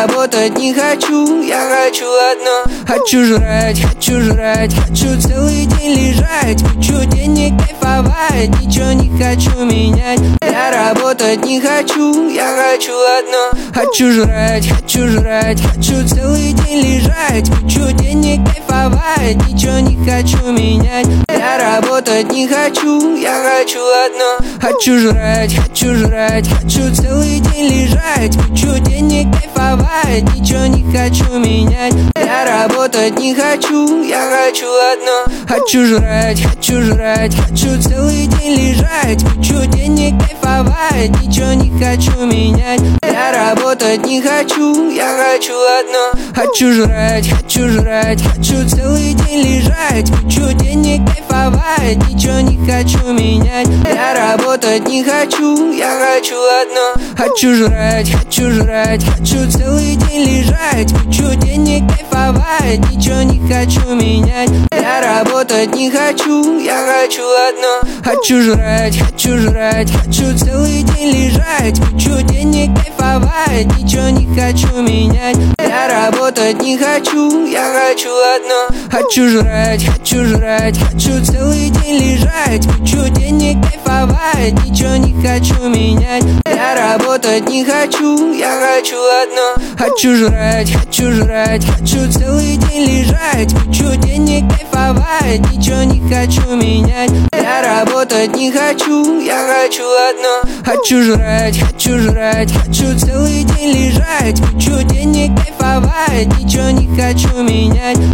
работать не хочу, я хочу одно. Хочу жрать, хочу целый день лежать. Хочу денег кайфовать, ничего не хочу менять. Я работать не хочу, я хочу одно. Хочу жрать, хочу целый день лежать. Хочу денег кайфовать, ничего не хочу менять. Я работать не хочу, я хочу одно. Хочу жрать, хочу целый день лежать. Хочу денег кайфовать, ничего не хочу менять. Я работать не хочу, я хочу одно. Хочу жрать, хочу целый день лежать. Хочу денег кайфовать, ничего не хочу менять. Я работать не хочу, я хочу одно. Хочу жрать, хочу целый день лежать. Хочу денег кайфовать, ничего не хочу менять. Я работать не хочу, я хочу одно. Хочу жрать, хочу целый день лежать. Хочу денег кайфовать, ничего не хочу менять. Я работать не хочу, я хочу одно. Хочу жрать, хочу целый день лежать. Хочу денег кайфовать, ничего не хочу менять. Я работать не хочу, я хочу одно. Хочу жрать, хочу целый день лежать. Хочу денег кайфовать, ничего не хочу менять. Я работать не хочу, я хочу одно. Хочу жрать, хочу целый день лежать. Хочу денег кайфовать, ничего не хочу менять. Я работать не хочу, я хочу одно. Хочу жрать, хочу целый день лежать. Хочу денег кайфовать, ничего не хочу менять.